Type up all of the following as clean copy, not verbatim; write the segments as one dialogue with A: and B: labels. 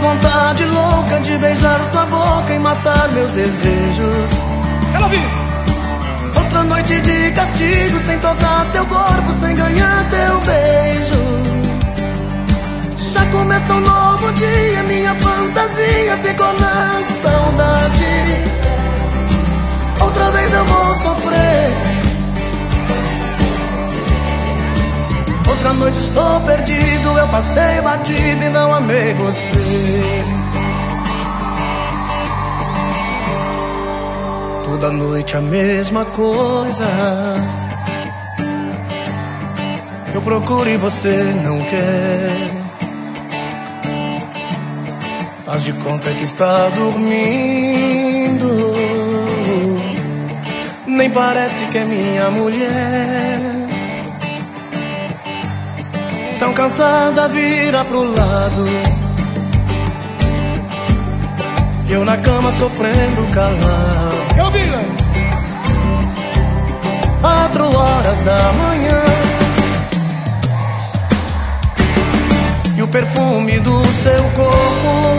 A: vontade louca de beijar tua boca e matar meus desejos.
B: Quero ouvir.
A: Outra noite de castigo, sem tocar teu corpo, sem ganhar teu beijo. Já começa um novo dia, minha fantasia ficou na saudade. Outra vez eu vou sofrer. Outra noite estou perdido, eu passei batido e não amei você. Toda noite a mesma coisa, eu procuro e você não quer. Faz de conta que está dormindo, nem parece que é minha mulher. Tão cansada, vira pro lado, e eu na cama sofrendo calado. 4 horas da manhã, e o perfume do seu corpo,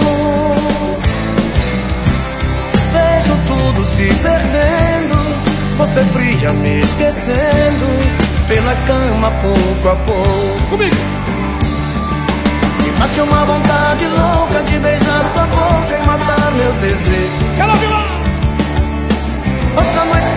A: vejo tudo se perdendo. Você fria me esquecendo, pela cama pouco a pouco.
B: Comigo.
A: Me bate uma vontade louca de beijar tua boca e matar meus desejos.
B: Quero ouvir lá.
A: Outra noite.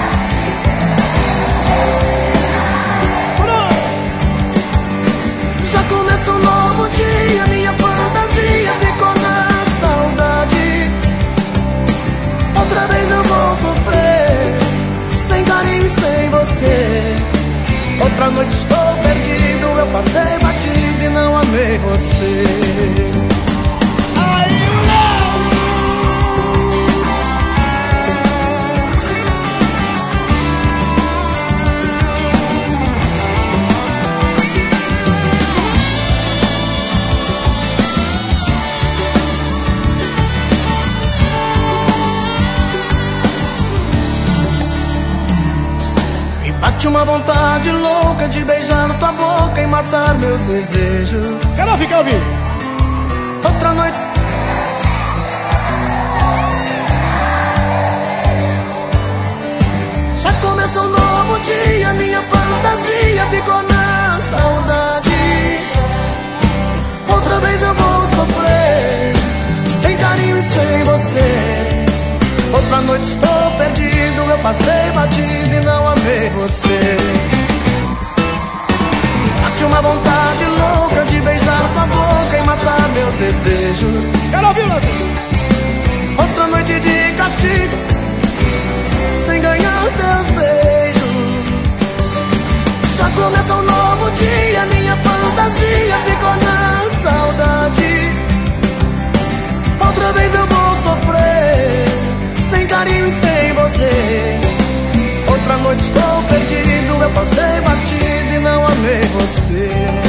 A: Já começa um novo dia, minha fantasia ficou na saudade. Outra vez eu vou sofrer, sem carinho e sem você. Outra noite estou perdido, eu passei batido e não amei você.
B: Aí,
A: Bate uma vontade louca de beijar tua boca e matar meus desejos.
B: Quero ouvir, quero ouvir.
A: Outra noite. Já começa um novo dia, minha fantasia ficou na saudade. Outra vez eu vou sofrer, sem carinho e sem você. Outra noite estou perdido, eu passei batido e não amei você. Bate uma vontade louca de beijar tua boca e matar meus desejos.
B: Quero ouvir, Brasil.
A: Outra noite de castigo, sem ganhar teus beijos. Já começa um novo dia, minha fantasia ficou na saudade. Outra vez eu vou sofrer, sem carinho e sem você. Outra noite estou perdido, eu passei batido e não amei você.